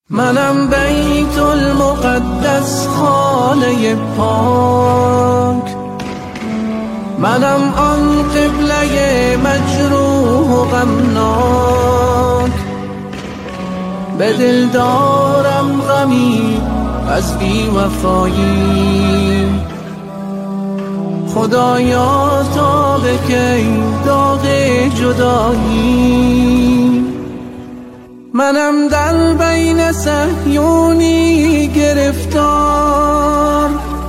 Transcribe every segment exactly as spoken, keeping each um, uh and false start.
منم بیت المقدس خانه پاک، منم آن قبله مجروح و غمناک. به دل دارم غمی از بی وفایی، خدایا تا به کی داغ جدایی. منم در بین صهیونی گرفتار،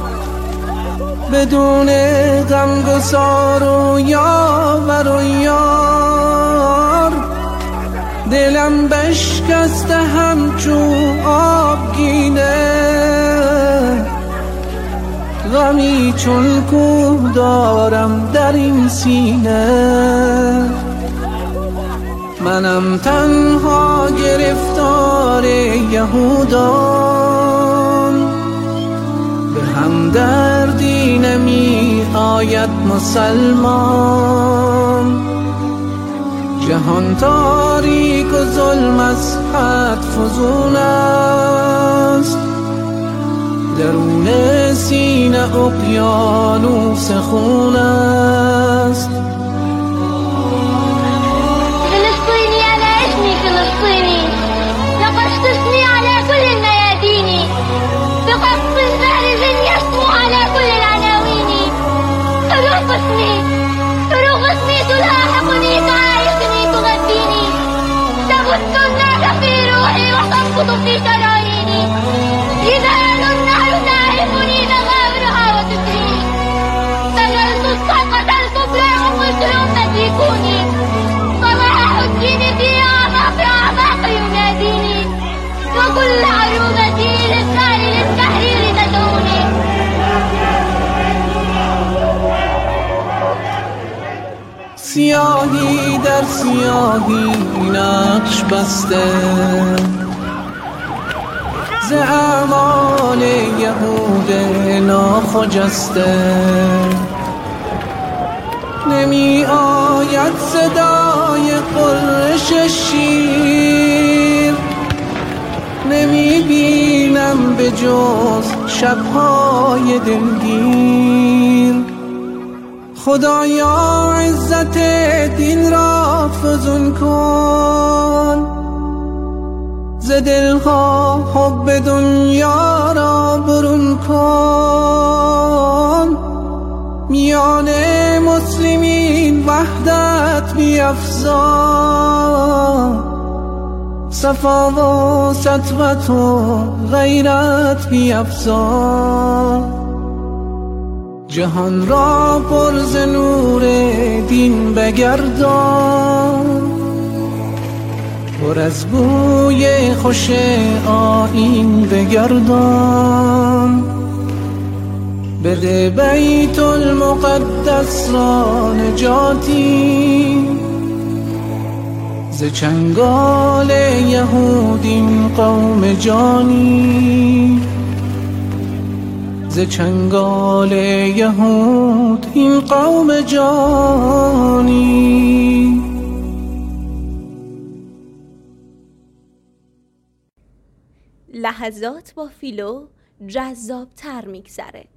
بدون غمگسار و یاور و یار. دلم بشکسته همچون آبگینه، غمی چون کوه دارم در این سینه. منم تنها گرفتار یهودان، به همدردی نمی آید مسلمان. جهان تاریک و ظلم از حد فزون است، درون سینه اقیانوس خون است. صاروخ اسمي تلاحقني تعايشني تغذيني، تبث الناس في روحي وتنبض في شراييني. جبال النهر تعرفني مغامرها وتدريني، سجلت الصعقة الكبرى وقلت لأمتي كوني. صلاح الدين في أعماق أعماق يناديني، وكل عروبتي للثار للتحرير تدعوني. سیاهی در سیاهی نقش بسته، ز اعمال یهود ناخجسته. نمی آید صدای غرش شیر، نمی بینم به جز شبهای دلگیر. خدایا عزت دین را فزون کن، ز دلها حب دنیا را برون کن. میان مسلمین وحدت بیفزا، صفا و سطوت و غیرت بیفزا. جهان را پر ز نور دین بگردان، پر از بوی خوش آیین بگردان. بده بیت المقدس را نجاتی، ز چنگال یهودین قوم جانی. ز چنگال یهود این قوم جانی. لحظات با فیلو جذاب تر میگذره.